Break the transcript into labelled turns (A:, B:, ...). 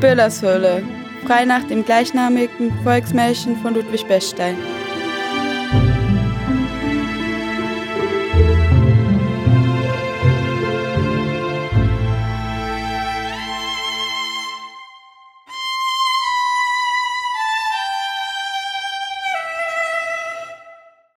A: Sibyllas Höhle, frei nach dem gleichnamigen Volksmärchen von Ludwig Bechstein.